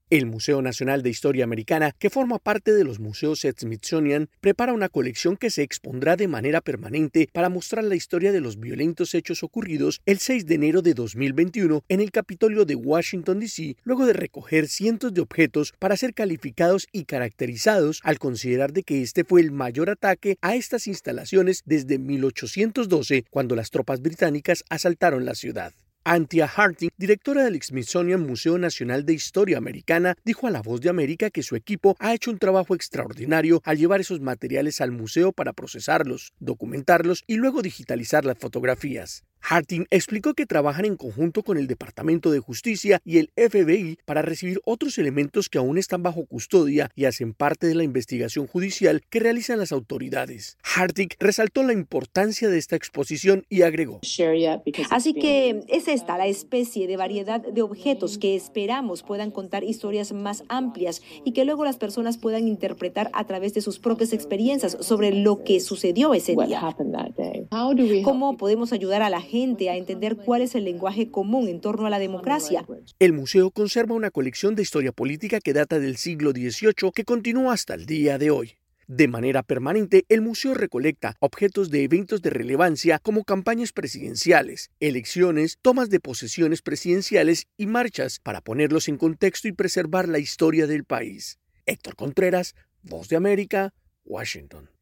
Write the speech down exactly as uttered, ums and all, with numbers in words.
El Museo Nacional de Historia Americana, que forma parte de los museos Smithsonian, prepara una colección que se expondrá de manera permanente para mostrar la historia de los violentos hechos ocurridos el seis de enero de dos mil veintiuno en el Capitolio de Washington, D C, luego de recoger cientos de objetos para ser calificados y caracterizados al considerar de que este fue el mayor ataque a estas instalaciones desde mil ochocientos doce, cuando las tropas británicas asaltaron la ciudad. Antia Harting, directora del Smithsonian Museo Nacional de Historia Americana, dijo a La Voz de América que su equipo ha hecho un trabajo extraordinario al llevar esos materiales al museo para procesarlos, documentarlos y luego digitalizar las fotografías. Harting explicó que trabajan en conjunto con el Departamento de Justicia y el F B I para recibir otros elementos que aún están bajo custodia y hacen parte de la investigación judicial que realizan las autoridades. Harting resaltó la importancia de esta exposición y agregó: Así que es esta la especie de variedad de objetos que esperamos puedan contar historias más amplias y que luego las personas puedan interpretar a través de sus propias experiencias sobre lo que sucedió ese día. ¿Cómo podemos ayudar a la gente a entender cuál es el lenguaje común en torno a la democracia? El museo conserva una colección de historia política que data del siglo dieciocho que continúa hasta el día de hoy. De manera permanente, el museo recolecta objetos de eventos de relevancia como campañas presidenciales, elecciones, tomas de posesiones presidenciales y marchas para ponerlos en contexto y preservar la historia del país. Héctor Contreras, Voz de América, Washington.